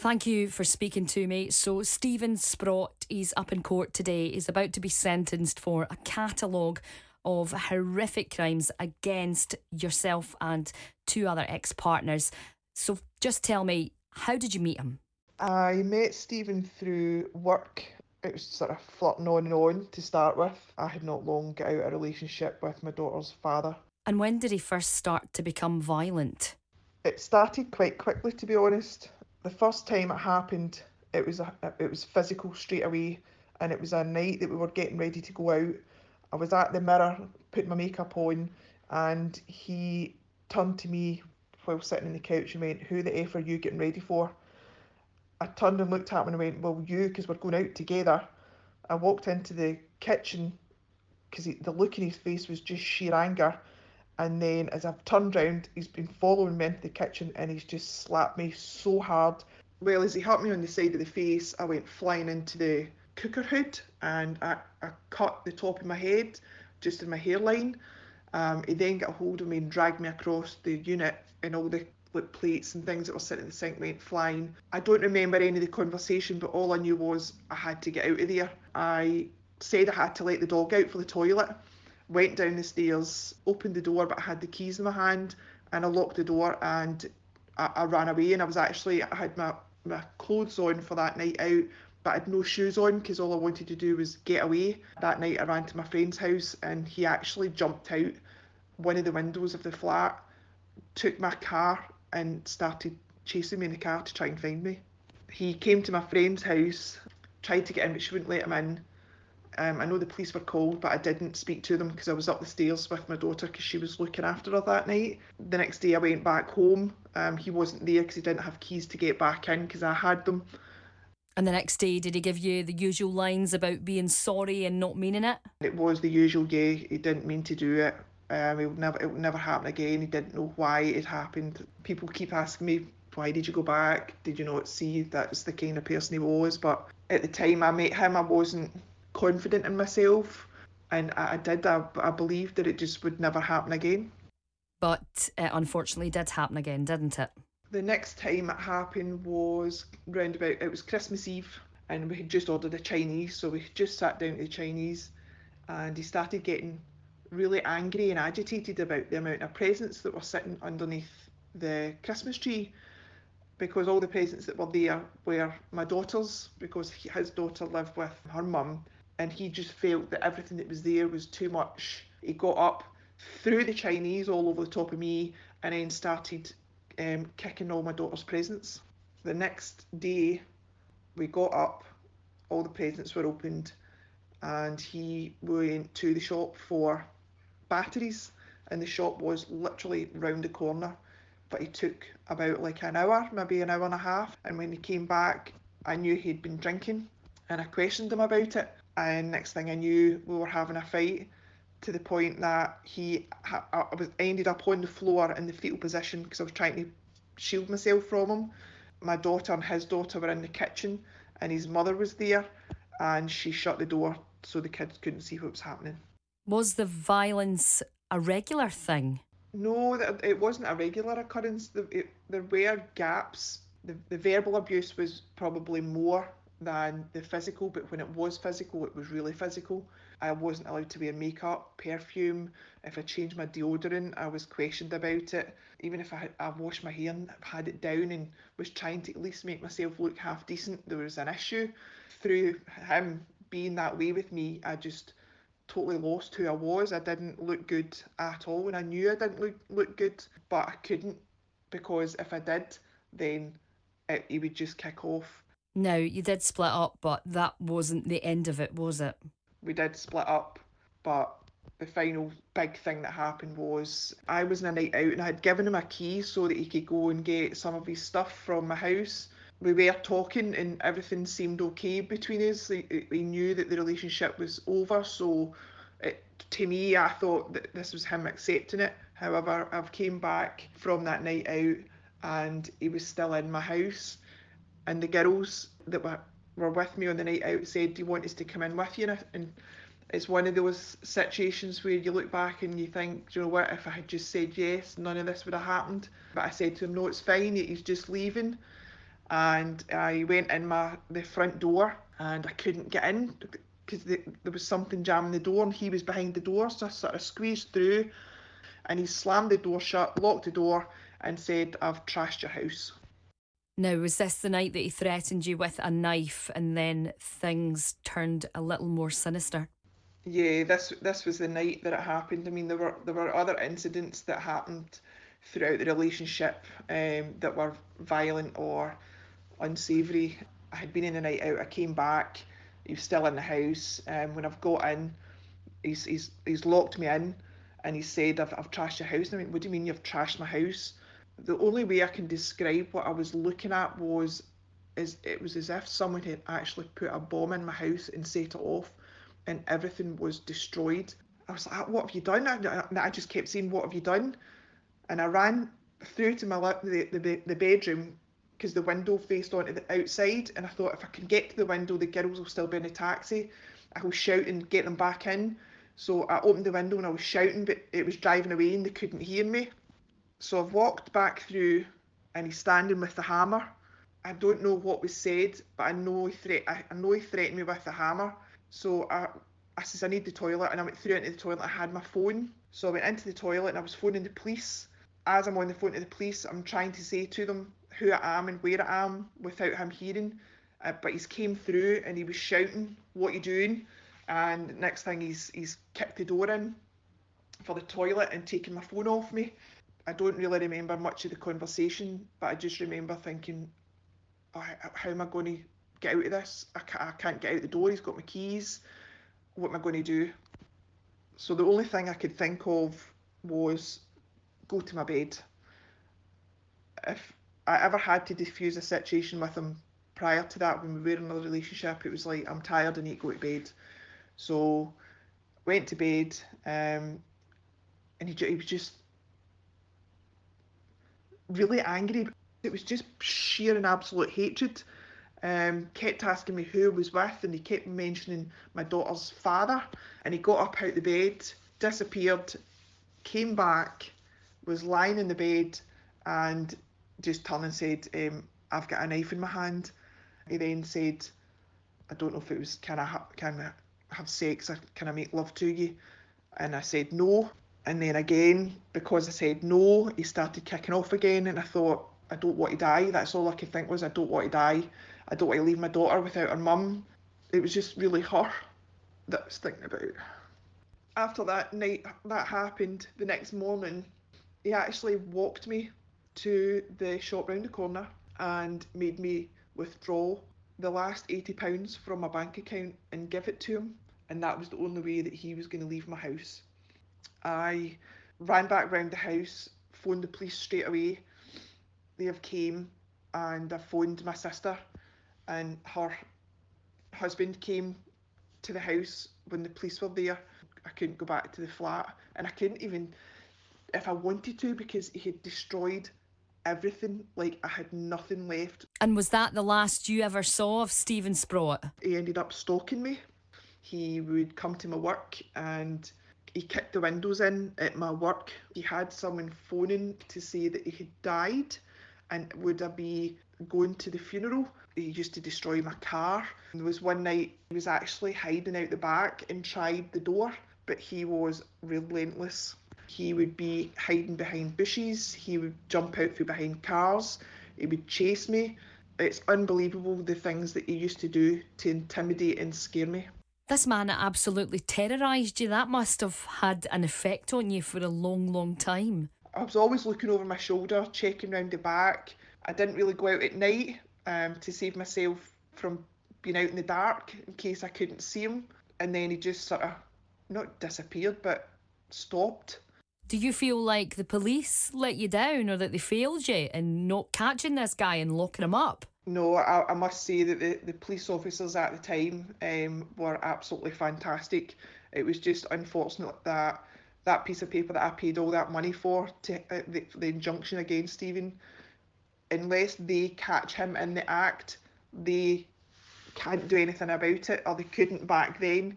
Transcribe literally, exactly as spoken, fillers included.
Thank you for speaking to me. So Stephen Sprott, he's up in court today. He's about to be sentenced for a catalogue of horrific crimes against yourself and two other ex-partners. So just tell me, how did you meet him? I met Stephen through work. It was sort of flirting on and on to start with. I had not long got out of a relationship with my daughter's father. And when did he first start to become violent? It started quite quickly, to be honest. The first time it happened, it was a, it was physical straight away, and it was a night that we were getting ready to go out. I was at the mirror, putting my makeup on, and he turned to me while sitting on the couch and went, "Who the F are you getting ready for?" I turned and looked at him and went, "Well, you, because we're going out together." I walked into the kitchen because the look in his face was just sheer anger. And then as I've turned round, he's been following me into the kitchen and he's just slapped me so hard. Well, as he hit me on the side of the face, I went flying into the cooker hood and I, I cut the top of my head, just in my hairline. Um, he then got a hold of me and dragged me across the unit, and all the like, plates and things that were sitting in the sink went flying. I don't remember any of the conversation, but all I knew was I had to get out of there. I said I had to let the dog out for the toilet. Went down the stairs, opened the door, but I had the keys in my hand, and I locked the door and I, I ran away. And I was actually, I had my, my clothes on for that night out, but I had no shoes on because all I wanted to do was get away. That night I ran to my friend's house and he actually jumped out one of the windows of the flat, took my car and started chasing me in the car to try and find me. He came to my friend's house, tried to get in, but she wouldn't let him in. Um, I know the police were called, but I didn't speak to them because I was up the stairs with my daughter because she was looking after her that night. The next day I went back home. Um, he wasn't there because he didn't have keys to get back in because I had them. And the next day, did he give you the usual lines about being sorry and not meaning it? It was the usual, yeah, he didn't mean to do it. Um, it would never, it would never happen again. He didn't know why it happened. People keep asking me, why did you go back? Did you not see that was the kind of person he was? But at the time I met him, I wasn't confident in myself, and I, I did I, I believed that it just would never happen again. But it unfortunately did happen again, didn't it? The next time it happened was round about, it was Christmas Eve, and we had just ordered a Chinese, so we had just sat down to the Chinese, and he started getting really angry and agitated about the amount of presents that were sitting underneath the Christmas tree, because all the presents that were there were my daughter's, because he, his daughter lived with her mum, and he just felt that everything that was there was too much. He got up, threw the Chinese all over the top of me, and then started um, kicking all my daughter's presents. The next day, we got up, all the presents were opened, and he went to the shop for batteries, and the shop was literally round the corner. But he took about like an hour, maybe an hour and a half, and when he came back, I knew he'd been drinking, and I questioned him about it. And next thing I knew, we were having a fight to the point that he, I was ended up on the floor in the fetal position because I was trying to shield myself from him. My daughter and his daughter were in the kitchen, and his mother was there, and she shut the door so the kids couldn't see what was happening. Was the violence a regular thing? No, it wasn't a regular occurrence. There were gaps. The, the verbal abuse was probably more than the physical, but when it was physical, it was really physical. I wasn't allowed to wear makeup, perfume. If I changed my deodorant, I was questioned about it. Even if I, had, I washed my hair and had it down and was trying to at least make myself look half decent, there was an issue. Through him being that way with me, I just totally lost who I was. I didn't look good at all, and I knew I didn't look, look good, but I couldn't, because if I did, then it, he would just kick off. Now, you did split up, but that wasn't the end of it, was it? We did split up, but the final big thing that happened was I was on a night out and I had given him a key so that he could go and get some of his stuff from my house. We were talking and everything seemed okay between us. He, he knew that the relationship was over, so it, to me, I thought that this was him accepting it. However, I've came back from that night out and he was still in my house. And the girls that were, were with me on the night out said, "Do you want us to come in with you?" And it's one of those situations where you look back and you think, do you know what, if I had just said yes, none of this would have happened. But I said to him, no, it's fine, he's just leaving. and I went in my the front door and I couldn't get in because the, there was something jamming the door and he was behind the door, so I sort of squeezed through and he slammed the door shut, locked the door and said, "I've trashed your house." Now, was this the night that he threatened you with a knife and then things turned a little more sinister? Yeah, this this was the night that it happened. I mean, there were there were other incidents that happened throughout the relationship um, that were violent or unsavoury. I had been in a night out. I came back. He was still in the house. Um, when I've got in, he's he's he's locked me in, and he said, "I've I've trashed your house." And I went, "What do you mean you've trashed my house?" The only way I can describe what I was looking at was, is it was as if someone had actually put a bomb in my house and set it off, and everything was destroyed. I was like, "What have you done?" I, I just kept saying, "What have you done?" And I ran through to my the the, the bedroom because the window faced onto the outside, and I thought if I can get to the window, the girls will still be in the taxi. I was shouting, "Get them back in." So I opened the window and I was shouting, but it was driving away and they couldn't hear me. So I've walked back through and he's standing with the hammer. I don't know what was said, but I know he threat I, I know he threatened me with the hammer. So I I says I need the toilet and I went through into the toilet. I had my phone. So I went into the toilet and I was phoning the police. As I'm on the phone to the police, I'm trying to say to them who I am and where I am without him hearing. Uh, but he's came through and he was shouting, "What are you doing?" And next thing he's he's kicked the door in for the toilet and taken my phone off me. I don't really remember much of the conversation, but I just remember thinking, oh, how am I going to get out of this? I can't, I can't get out the door. He's got my keys. What am I going to do? So the only thing I could think of was go to my bed. If I ever had to diffuse a situation with him prior to that, when we were in a relationship, it was like, I'm tired, I need to go to bed. So went to bed, um, and he, he was just really angry. It was just sheer and absolute hatred. Um, kept asking me who I was with, and he kept mentioning my daughter's father. And he got up out the bed, disappeared, came back, was lying in the bed, and just turned and said, um, "I've got a knife in my hand." He then said, "I don't know if it was, can I ha- can I have sex or can I make love to you?" And I said no. And then again, because I said no, he started kicking off again. And I thought, I don't want to die. That's all I could think was, I don't want to die. I don't want to leave my daughter without her mum. It was just really her that I was thinking about. After that night, that happened, the next morning, he actually walked me to the shop round the corner and made me withdraw the last eighty pounds from my bank account and give it to him. And that was the only way that he was going to leave my house. I ran back round the house, phoned the police straight away. They have came, and I phoned my sister, and her husband came to the house when the police were there. I couldn't go back to the flat, and I couldn't even if I wanted to, because he had destroyed everything. Like, I had nothing left. And was that the last you ever saw of Stephen Sprott? He ended up stalking me. He would come to my work and he kicked the windows in at my work. He had someone phoning to say that he had died and would I be going to the funeral. He used to destroy my car. There was one night he was actually hiding out the back and tried the door, but he was relentless. He would be hiding behind bushes, he would jump out from behind cars, he would chase me. It's unbelievable the things that he used to do to intimidate and scare me. This man absolutely terrorised you. That must have had an effect on you for a long, long time. I was always looking over my shoulder, checking round the back. I didn't really go out at night um, to save myself from being out in the dark in case I couldn't see him. And then he just sort of, not disappeared, but stopped. Do you feel like the police let you down, or that they failed you in not catching this guy and locking him up? No, I, I must say that the, the police officers at the time um, were absolutely fantastic. It was just unfortunate that that piece of paper that I paid all that money for, to uh, the, the injunction against Stephen, unless they catch him in the act, they can't do anything about it, or they couldn't back then.